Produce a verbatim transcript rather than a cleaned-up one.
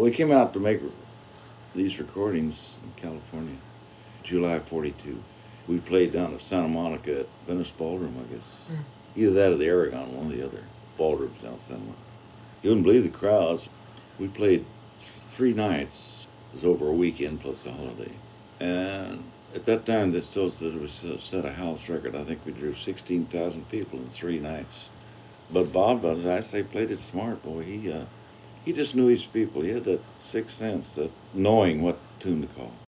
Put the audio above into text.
we came out to make these recordings in California, July of forty-two. We played down at Santa Monica at Venice Ballroom, I guess. Mm. Either that or the Aragon, one or the other. Ballrooms down at Santa Monica. You wouldn't believe the crowds. We played three nights. It was over a weekend plus a holiday. And at that time, this shows that it was a set a house record. I think we drew sixteen thousand people in three nights. But Bob, as I say, played it smart, boy. He uh, he just knew his people. He had that sixth sense, that knowing what tune to call.